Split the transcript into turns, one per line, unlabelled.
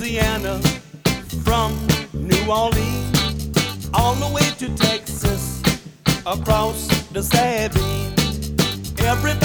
Louisiana, from New Orleans, all the way to Texas, across the Sabine. Everybody